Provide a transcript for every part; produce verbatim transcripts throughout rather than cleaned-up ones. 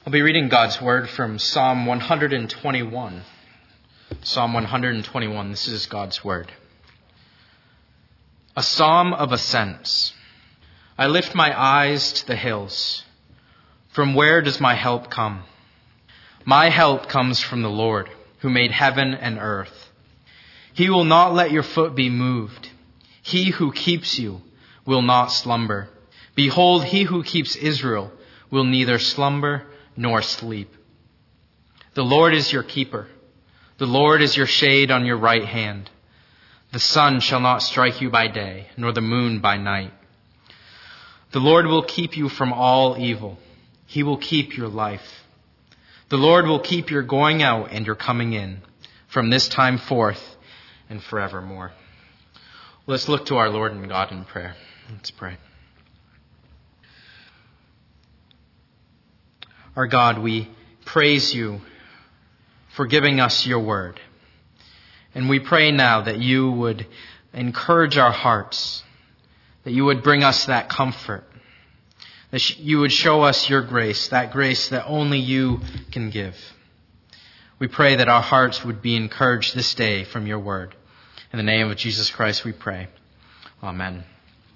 I'll be reading God's word from Psalm one twenty-one. Psalm one twenty-one, this is God's word. A psalm of ascents. I lift my eyes to the hills. From where does my help come? My help comes from the Lord, who made heaven and earth. He will not let your foot be moved. He who keeps you will not slumber. Behold, he who keeps Israel will neither slumber nor sleep. The Lord is your keeper. The Lord is your shade on your right hand. The sun shall not strike you by day, nor the moon by night. The Lord will keep you from all evil. He will keep your life. The Lord will keep your going out and your coming in from this time forth and forevermore. Let's look to our Lord and God in prayer. Let's pray. Our God, we praise you for giving us your word. And we pray now that you would encourage our hearts, that you would bring us that comfort, that you would show us your grace, that grace that only you can give. We pray that our hearts would be encouraged this day from your word. In the name of Jesus Christ we pray. Amen.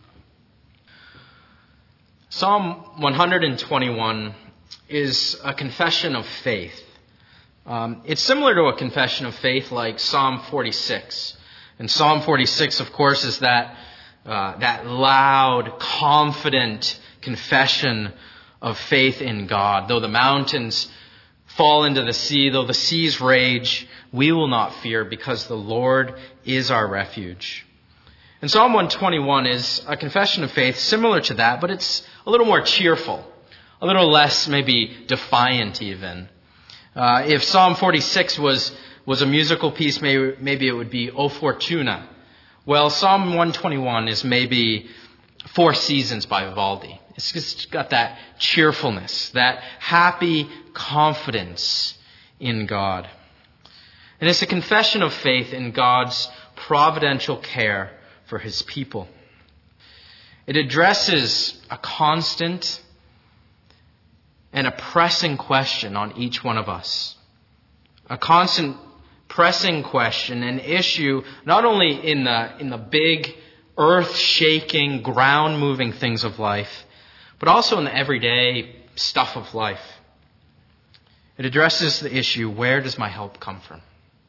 Psalm one twenty-one is a confession of faith. Um, it's similar to a confession of faith like Psalm forty-six. And Psalm forty-six, of course, is that uh, that loud, confident confession of faith in God. Though the mountains fall into the sea, though the seas rage, we will not fear because the Lord is our refuge. And Psalm one twenty-one is a confession of faith similar to that, but it's a little more cheerful, a little less maybe defiant even. Uh, if Psalm forty-six was, was a musical piece, maybe, maybe it would be O Fortuna. Well, Psalm one twenty-one is maybe Four Seasons by Vivaldi. It's just got that cheerfulness, that happy confidence in God. And it's a confession of faith in God's providential care for his people. It addresses a constant and a pressing question on each one of us. A constant pressing question, an issue, not only in the, in the big, earth-shaking, ground-moving things of life, but also in the everyday stuff of life. It addresses the issue, where does my help come from?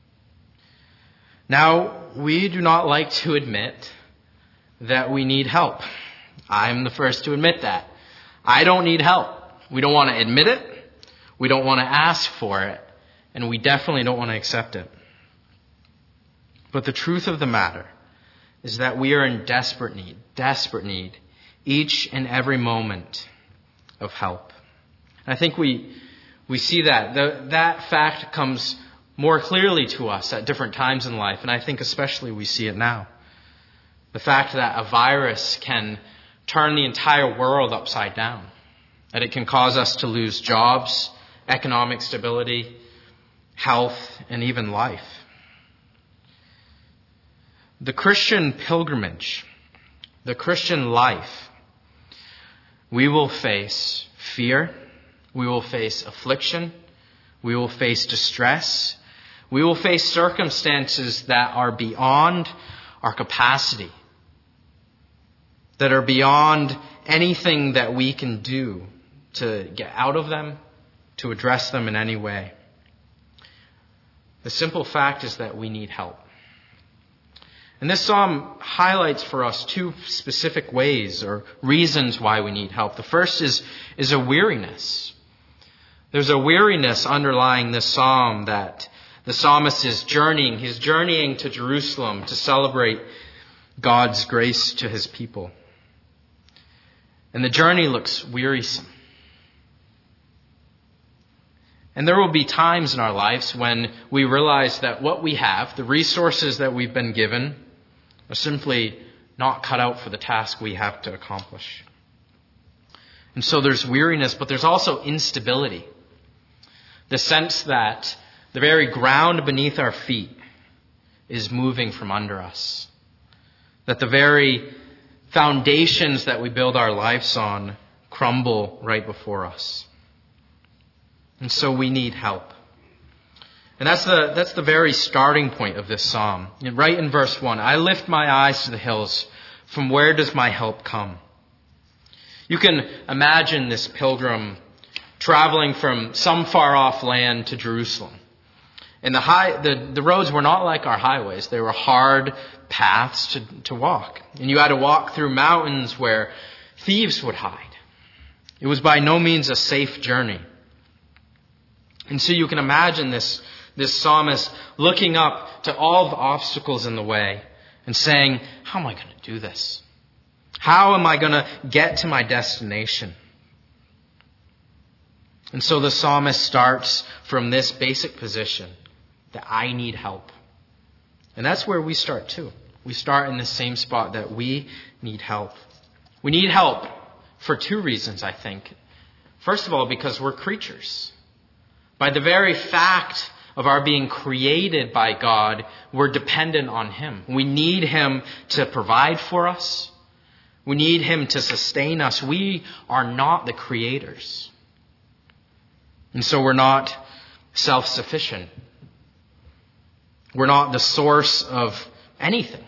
Now, we do not like to admit that we need help. I'm the first to admit that. I don't need help. We don't want to admit it. We don't want to ask for it. And we definitely don't want to accept it. But the truth of the matter is that we are in desperate need, desperate need, each and every moment of help. And I think we we see that. The, that fact comes more clearly to us at different times in life. And I think especially we see it now. The fact that a virus can turn the entire world upside down. That it can cause us to lose jobs, economic stability, health, and even life. The Christian pilgrimage, the Christian life, we will face fear, we will face affliction, we will face distress, we will face circumstances that are beyond our capacity, that are beyond anything that we can do to get out of them, to address them in any way. The simple fact is that we need help. And this psalm highlights for us two specific ways or reasons why we need help. The first is, is a weariness. There's a weariness underlying this psalm that the psalmist is journeying. He's journeying to Jerusalem to celebrate God's grace to his people. And the journey looks wearisome. And there will be times in our lives when we realize that what we have, the resources that we've been given, are simply not cut out for the task we have to accomplish. And so there's weariness, but there's also instability. The sense that the very ground beneath our feet is moving from under us. That the very foundations that we build our lives on crumble right before us. And so we need help. And that's the, that's the very starting point of this psalm. Right in verse one, I lift my eyes to the hills. From where does my help come? You can imagine this pilgrim traveling from some far off land to Jerusalem. And the high, the, the roads were not like our highways. They were hard paths to, to walk. And you had to walk through mountains where thieves would hide. It was by no means a safe journey. And so you can imagine this, this psalmist looking up to all the obstacles in the way and saying, how am I going to do this? How am I going to get to my destination? And so the psalmist starts from this basic position that I need help. And that's where we start too. We start in the same spot that we need help. We need help for two reasons, I think. First of all, because we're creatures. By the very fact of our being created by God, we're dependent on Him. We need Him to provide for us. We need Him to sustain us. We are not the creators. And so we're not self-sufficient. We're not the source of anything.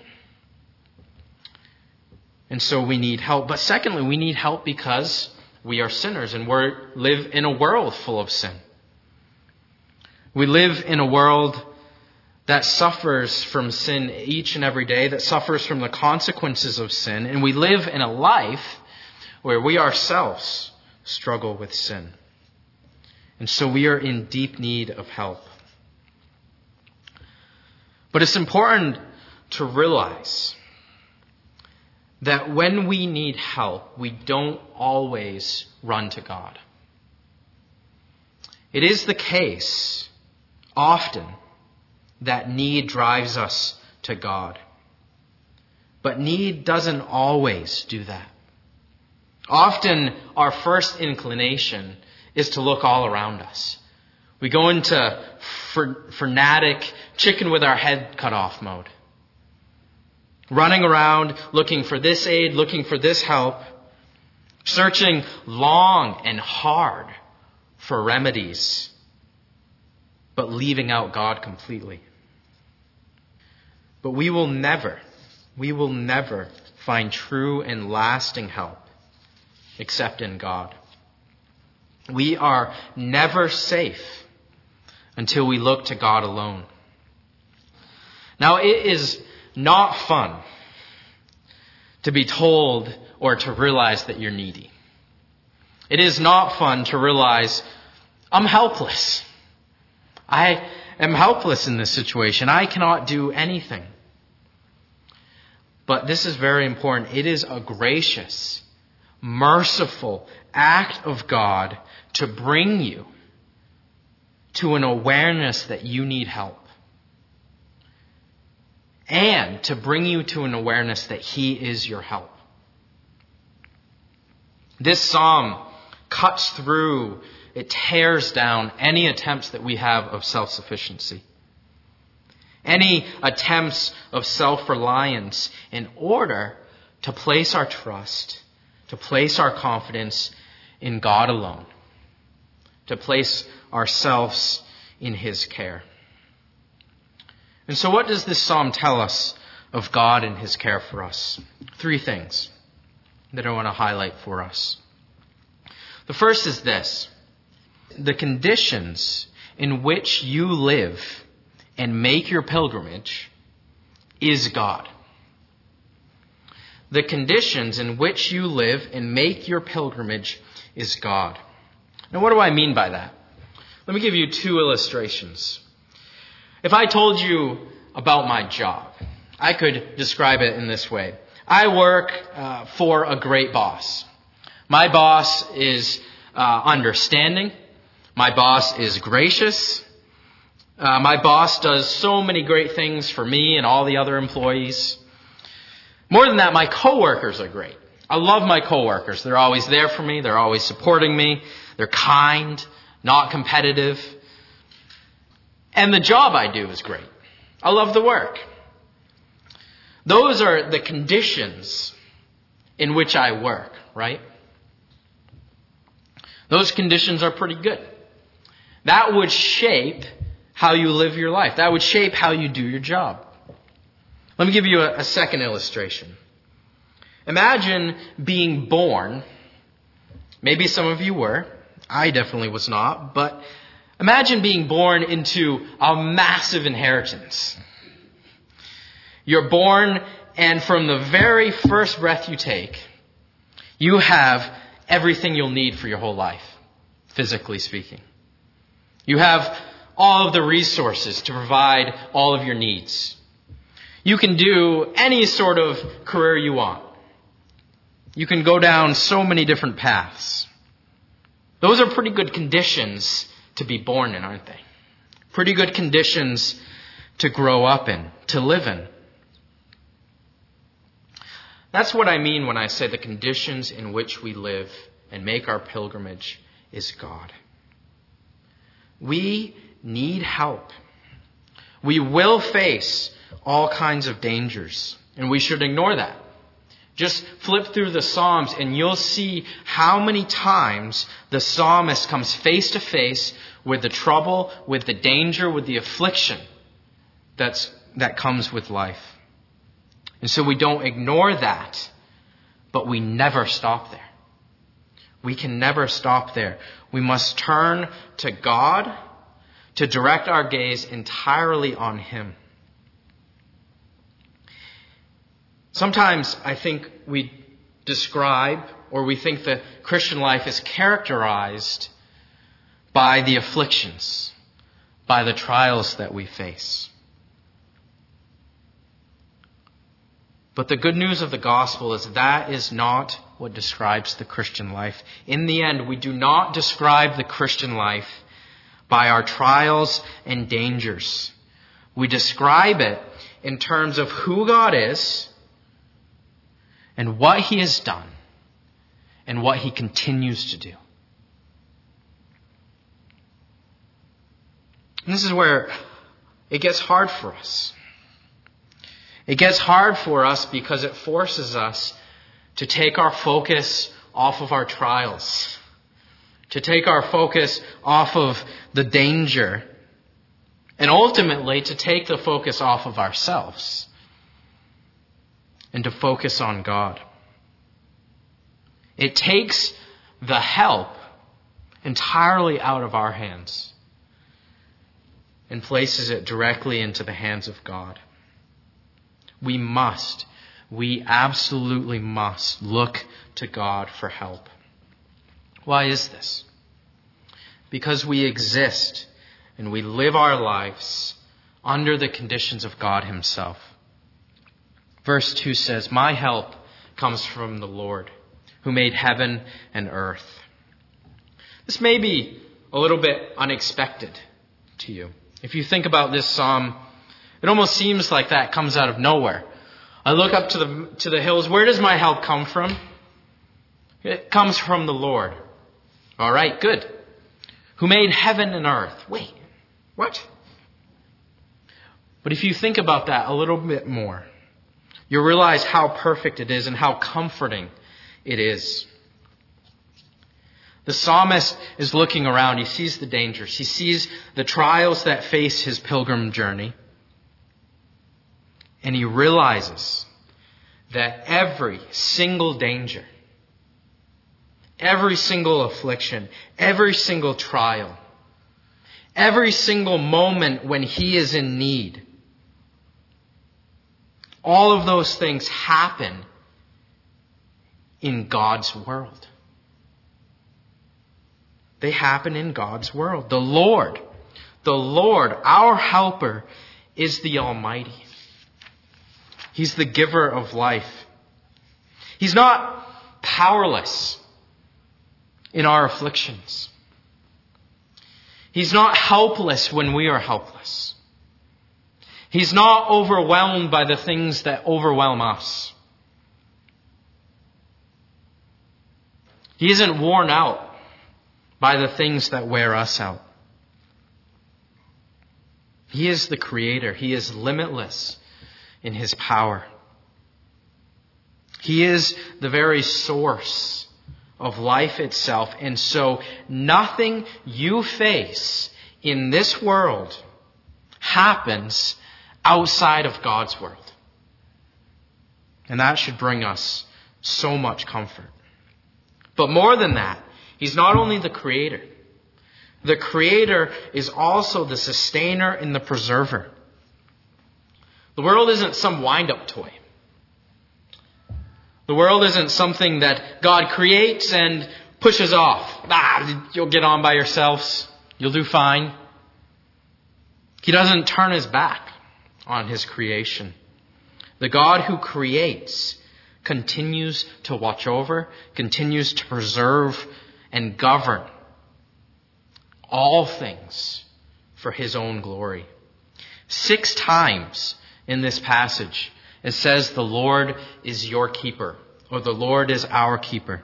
And so we need help. But secondly, we need help because we are sinners and we live in a world full of sin. We live in a world that suffers from sin each and every day, that suffers from the consequences of sin, and we live in a life where we ourselves struggle with sin. And so we are in deep need of help. But it's important to realize that when we need help, we don't always run to God. It is the case often that need drives us to God. But need doesn't always do that. Often our first inclination is to look all around us. We go into frenetic chicken with our head cut off mode. Running around looking for this aid, looking for this help, searching long and hard for remedies, but leaving out God completely. But we will never, we will never find true and lasting help except in God. We are never safe until we look to God alone. Now, it is not fun to be told or to realize that you're needy. It is not fun to realize I'm helpless. I am helpless in this situation. I cannot do anything. But this is very important. It is a gracious, merciful act of God to bring you to an awareness that you need help. And to bring you to an awareness that He is your help. This psalm cuts through, it tears down any attempts that we have of self-sufficiency. Any attempts of self-reliance in order to place our trust, to place our confidence in God alone. To place ourselves in His care. And so what does this psalm tell us of God and His care for us? Three things that I want to highlight for us. The first is this. The conditions in which you live and make your pilgrimage is God. The conditions in which you live and make your pilgrimage is God. Now, what do I mean by that? Let me give you two illustrations. If I told you about my job, I could describe it in this way. I work uh, for a great boss. My boss is uh, understanding. My boss is gracious. Uh, my boss does so many great things for me and all the other employees. More than that, my coworkers are great. I love my coworkers. They're always there for me. They're always supporting me. They're kind, not competitive. And the job I do is great. I love the work. Those are the conditions in which I work, right? Those conditions are pretty good. That would shape how you live your life. That would shape how you do your job. Let me give you a, a second illustration. Imagine being born. Maybe some of you were. I definitely was not. But imagine being born into a massive inheritance. You're born, and from the very first breath you take, you have everything you'll need for your whole life, physically speaking. You have all of the resources to provide all of your needs. You can do any sort of career you want. You can go down so many different paths. Those are pretty good conditions to be born in, aren't they? Pretty good conditions to grow up in, to live in. That's what I mean when I say the conditions in which we live and make our pilgrimage is God. We need help. We will face all kinds of dangers, and we should ignore that. Just flip through the Psalms and you'll see how many times the psalmist comes face to face with the trouble, with the danger, with the affliction that's, that comes with life. And so we don't ignore that, but we never stop there. We can never stop there. We must turn to God to direct our gaze entirely on Him. Sometimes I think we describe or we think the Christian life is characterized by the afflictions, by the trials that we face. But the good news of the gospel is that is not what describes the Christian life. In the end, we do not describe the Christian life by our trials and dangers. We describe it in terms of who God is and what He has done and what He continues to do. And this is where it gets hard for us. It gets hard for us because it forces us to take our focus off of our trials, to take our focus off of the danger, and ultimately to take the focus off of ourselves and to focus on God. It takes the help entirely out of our hands and places it directly into the hands of God. We must, we absolutely must look to God for help. Why is this? Because we exist and we live our lives under the conditions of God Himself. Verse two says, "My help comes from the Lord, who made heaven and earth." This may be a little bit unexpected to you. If you think about this psalm, it almost seems like that comes out of nowhere. I look up to the to the hills. Where does my help come from? It comes from the Lord. All right, good. Who made heaven and earth. Wait, what? But if you think about that a little bit more, you'll realize how perfect it is and how comforting it is. The psalmist is looking around. He sees the dangers. He sees the trials that face his pilgrim journey. And he realizes that every single danger, every single affliction, every single trial, every single moment when he is in need, all of those things happen in God's world. They happen in God's world. The Lord, the Lord, our helper, is the Almighty. He's the giver of life. He's not powerless in our afflictions. He's not helpless when we are helpless. He's not overwhelmed by the things that overwhelm us. He isn't worn out by the things that wear us out. He is the Creator. He is limitless in His power. He is the very source of life itself. And so nothing you face in this world happens outside of God's world. And that should bring us so much comfort. But more than that, He's not only the Creator. The Creator is also the sustainer and the preserver. The world isn't some wind-up toy. The world isn't something that God creates and pushes off. Ah, you'll get on by yourselves. You'll do fine. He doesn't turn His back on His creation. The God who creates continues to watch over, continues to preserve and govern all things for His own glory. Six times in this passage, it says the Lord is your keeper, or the Lord is our keeper.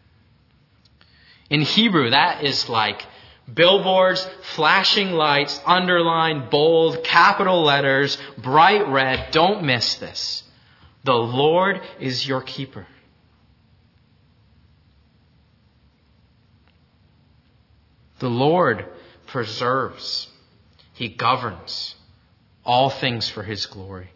In Hebrew, that is like billboards, flashing lights, underlined, bold, capital letters, bright red. Don't miss this. The Lord is your keeper. The Lord preserves. He governs all things for His glory.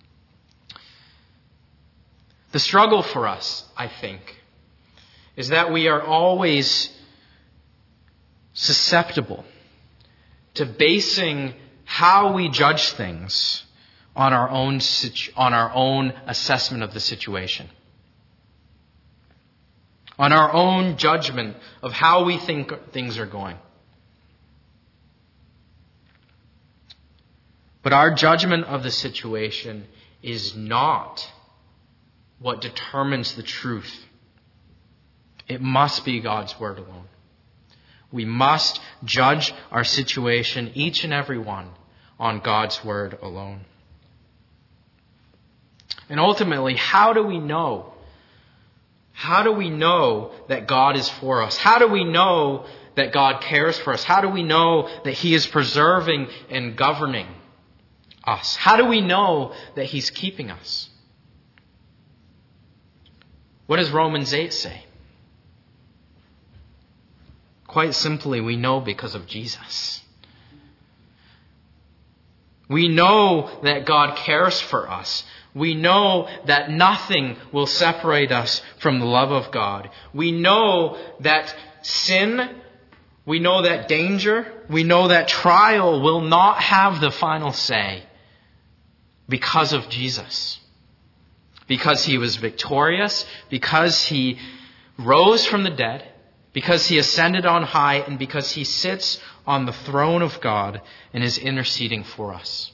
The struggle for us, I think, is that we are always susceptible to basing how we judge things on our own situ- on our own assessment of the situation. On our own judgment of how we think things are going. But our judgment of the situation is not what determines the truth. It must be God's word alone. We must judge our situation, each and every one, on God's word alone. And ultimately, how do we know? How do we know that God is for us? How do we know that God cares for us? How do we know that He is preserving and governing us? How do we know that He's keeping us? What does Romans eight say? Quite simply, we know because of Jesus. We know that God cares for us. We know that nothing will separate us from the love of God. We know that sin, we know that danger, we know that trial will not have the final say because of Jesus. Because He was victorious, because He rose from the dead, because He ascended on high, and because He sits on the throne of God and is interceding for us.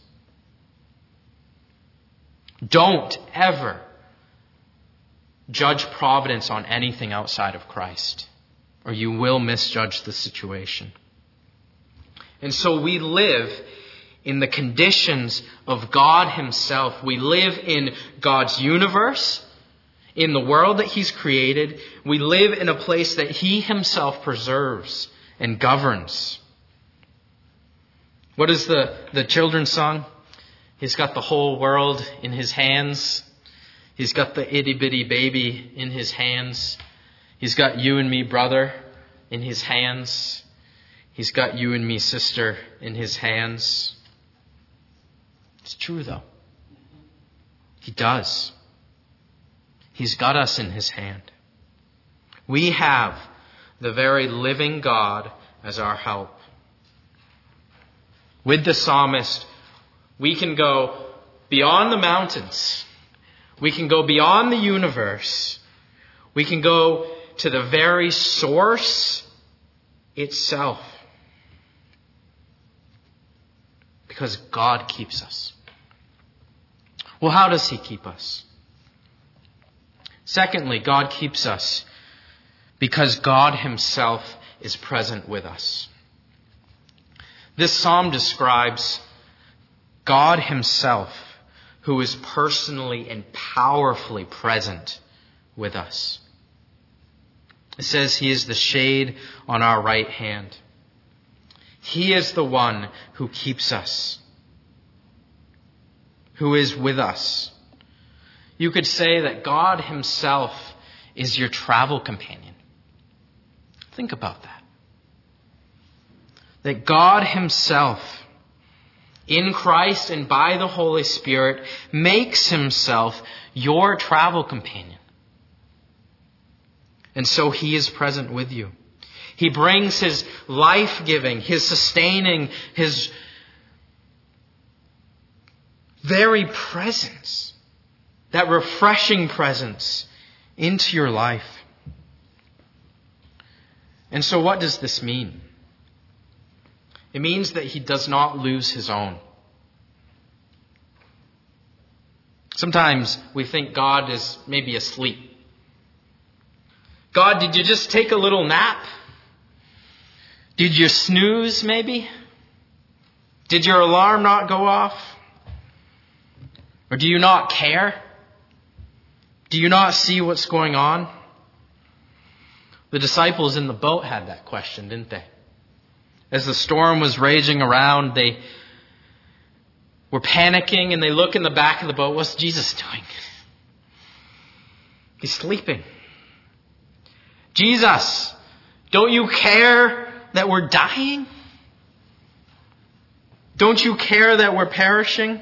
Don't ever judge providence on anything outside of Christ, or you will misjudge the situation. And so we live in the conditions of God Himself. We live in God's universe, in the world that He's created. We live in a place that He Himself preserves and governs. What is the, the children's song? He's got the whole world in His hands. He's got the itty bitty baby in His hands. He's got you and me, brother, in His hands. He's got you and me, sister, in His hands. It's true, though. He does. He's got us in His hand. We have the very living God as our help. With the psalmist, we can go beyond the mountains. We can go beyond the universe. We can go to the very source itself. Because God keeps us. Well, how does He keep us? Secondly, God keeps us because God Himself is present with us. This psalm describes God Himself, who is personally and powerfully present with us. It says He is the shade on our right hand. He is the one who keeps us, who is with us. You could say that God Himself is your travel companion. Think about that. That God himself, in Christ and by the Holy Spirit, makes himself your travel companion. And so he is present with you. He brings his life-giving, his sustaining, his very presence, that refreshing presence, into your life. And so what does this mean? It means that he does not lose his own. Sometimes we think God is maybe asleep. God, did you just take a little nap? Did you snooze maybe? Did your alarm not go off? Or do you not care? Do you not see what's going on? The disciples in the boat had that question, didn't they? As the storm was raging around, they were panicking and they look in the back of the boat. What's Jesus doing? He's sleeping. Jesus, don't you care that we're dying? Don't you care that we're perishing?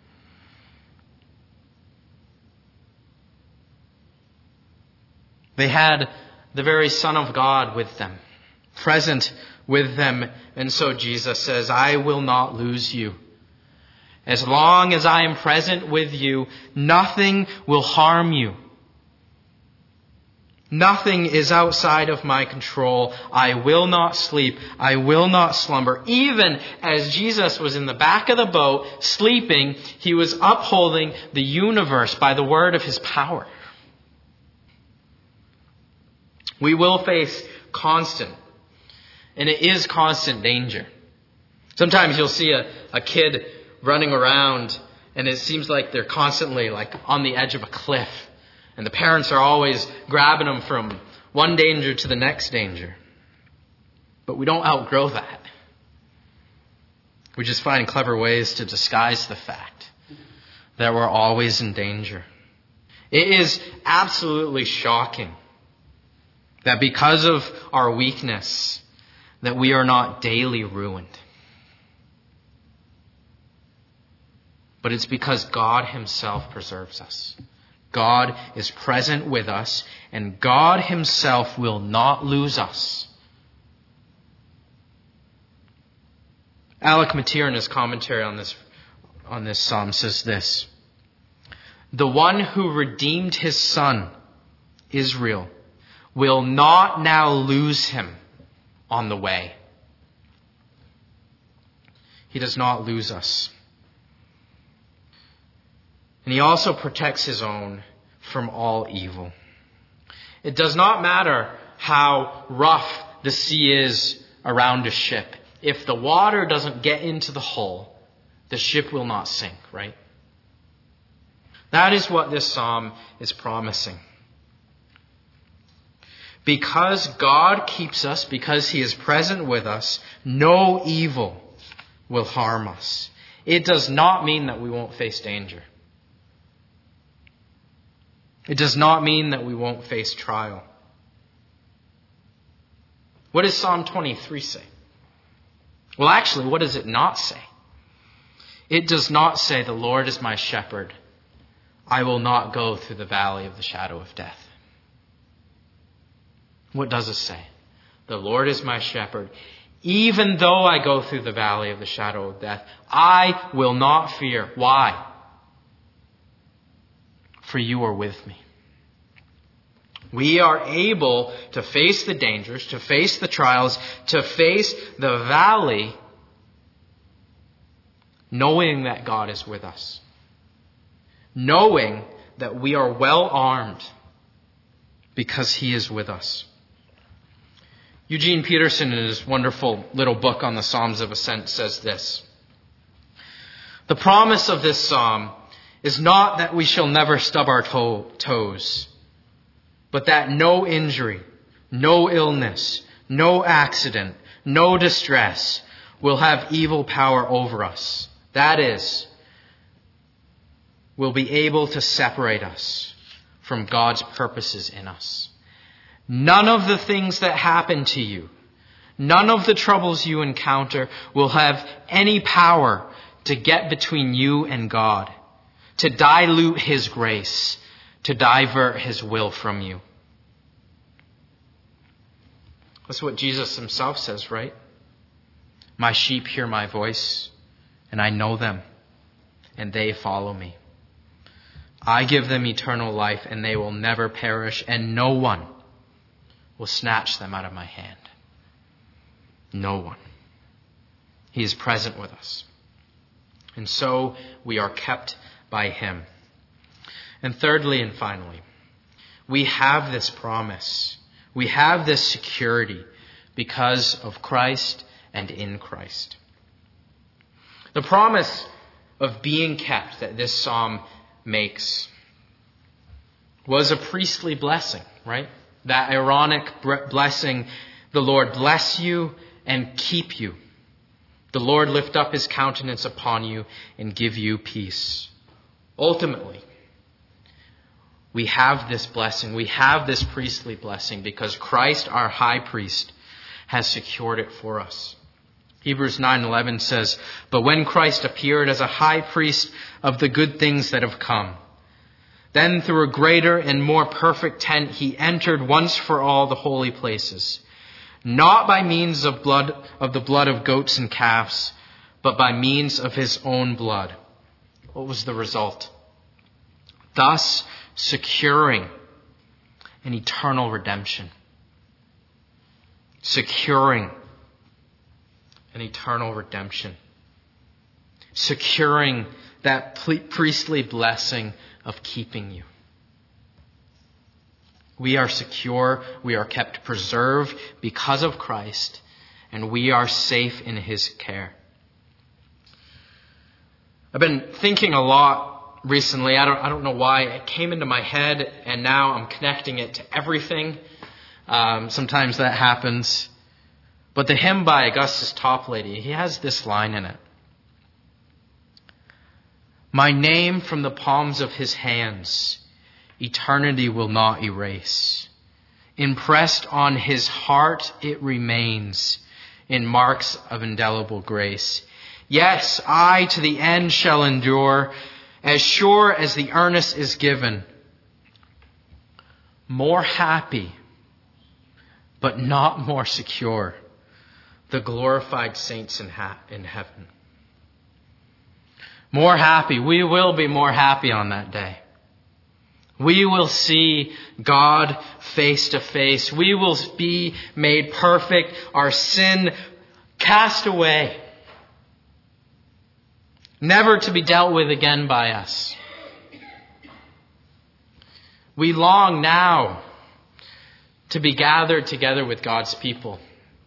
They had the very Son of God with them, present with them. And so Jesus says, I will not lose you. As long as I am present with you, nothing will harm you. Nothing is outside of my control. I will not sleep. I will not slumber. Even as Jesus was in the back of the boat, sleeping, he was upholding the universe by the word of his power. We will face constant, and it is constant danger. Sometimes you'll see a, a kid running around, and it seems like they're constantly like on the edge of a cliff. And the parents are always grabbing them from one danger to the next danger. But we don't outgrow that. We just find clever ways to disguise the fact that we're always in danger. It is absolutely shocking that because of our weakness, that we are not daily ruined. But it's because God himself preserves us. God is present with us, and God himself will not lose us. Alec Motyer, in his commentary on this, on this psalm, says this: the one who redeemed his son, Israel, will not now lose him on the way. He does not lose us. And he also protects his own from all evil. It does not matter how rough the sea is around a ship. If the water doesn't get into the hull, the ship will not sink, right? That is what this psalm is promising. Because God keeps us, because he is present with us, no evil will harm us. It does not mean that we won't face danger. It does not mean that we won't face trial. What does Psalm twenty-three say? Well, actually, what does it not say? It does not say, the Lord is my shepherd. I will not go through the valley of the shadow of death. What does it say? The Lord is my shepherd. Even though I go through the valley of the shadow of death, I will not fear. Why? For you are with me. We are able to face the dangers, to face the trials, to face the valley, knowing that God is with us. Knowing that we are well armed because he is with us. Eugene Peterson, in his wonderful little book on the Psalms of Ascent, says this: the promise of this psalm is not that we shall never stub our toe, toes, but that no injury, no illness, no accident, no distress will have evil power over us. That is, will be able to separate us from God's purposes in us. None of the things that happen to you, none of the troubles you encounter will have any power to get between you and God, to dilute his grace, to divert his will from you. That's what Jesus himself says, right? My sheep hear my voice, and I know them, and they follow me. I give them eternal life, and they will never perish, and no one will snatch them out of my hand. No one. He is present with us. And so we are kept by him. And thirdly and finally, we have this promise. We have this security because of Christ and in Christ. The promise of being kept that this psalm makes was a priestly blessing, right? That ironic blessing, the Lord bless you and keep you. The Lord lift up his countenance upon you and give you peace. Ultimately, we have this blessing. We have this priestly blessing because Christ, our high priest, has secured it for us. Hebrews nine eleven says, "But when Christ appeared as a high priest of the good things that have come, then through a greater and more perfect tent he entered once for all the holy places, not by means of blood of the blood of goats and calves, but by means of his own blood." What was the result? Thus securing an eternal redemption. Securing an eternal redemption. Securing that priestly blessing of keeping you. We are secure, we are kept preserved because of Christ, and we are safe in his care. I've been thinking a lot recently. I don't, I don't know why. It came into my head, and now I'm connecting it to everything. Um, sometimes that happens. But the hymn by Augustus Toplady, he has this line in it. My name from the palms of his hands, eternity will not erase. Impressed on his heart it remains in marks of indelible grace. Yes, I to the end shall endure, as sure as the earnest is given. More happy, but not more secure, the glorified saints in, ha- in heaven. More happy. We will be more happy on that day. We will see God face to face. We will be made perfect. Our sin cast away. Never to be dealt with again by us. We long now to be gathered together with God's people.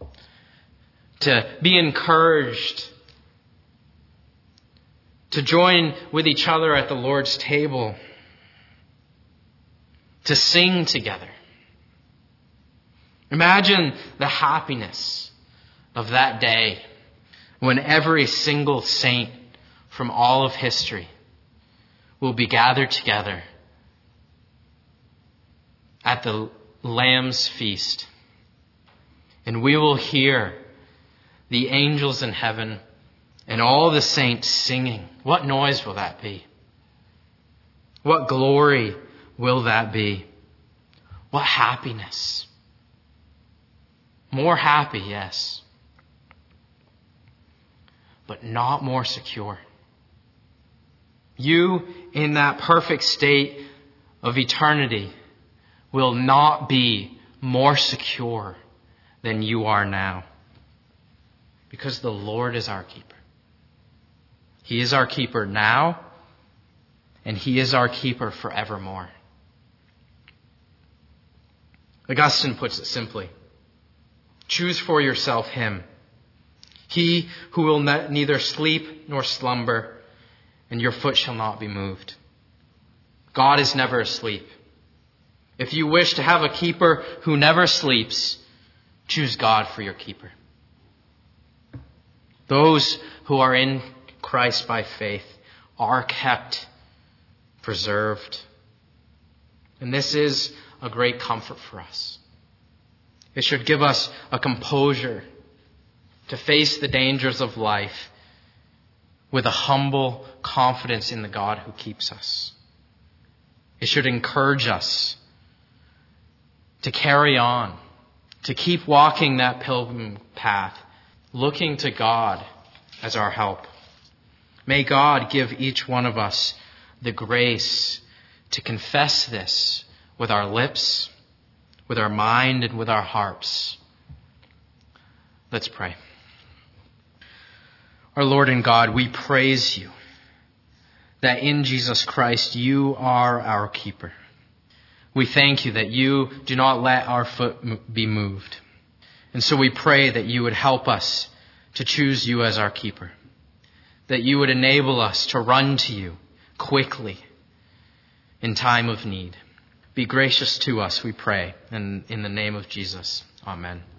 To be encouraged. To join with each other at the Lord's table. To sing together. Imagine the happiness of that day when every single saint from all of history will be gathered together at the Lamb's feast. And we will hear the angels in heaven and all the saints singing. What noise will that be? What glory will that be? What happiness. More happy, yes. But not more secure. You, in that perfect state of eternity, will not be more secure than you are now. Because the Lord is our keeper. He is our keeper now, and he is our keeper forevermore. Augustine puts it simply. Choose for yourself him. He who will ne- neither sleep nor slumber, and your foot shall not be moved. God is never asleep. If you wish to have a keeper who never sleeps, choose God for your keeper. Those who are in Christ by faith are kept, preserved. And this is a great comfort for us. It should give us a composure to face the dangers of life with a humble confidence in the God who keeps us. It should encourage us to carry on, to keep walking that pilgrim path, looking to God as our help. May God give each one of us the grace to confess this with our lips, with our mind, and with our hearts. Let's pray. Our Lord and God, we praise you that in Jesus Christ you are our keeper. We thank you that you do not let our foot be moved. And so we pray that you would help us to choose you as our keeper, that you would enable us to run to you quickly in time of need. Be gracious to us, we pray, and in the name of Jesus, amen.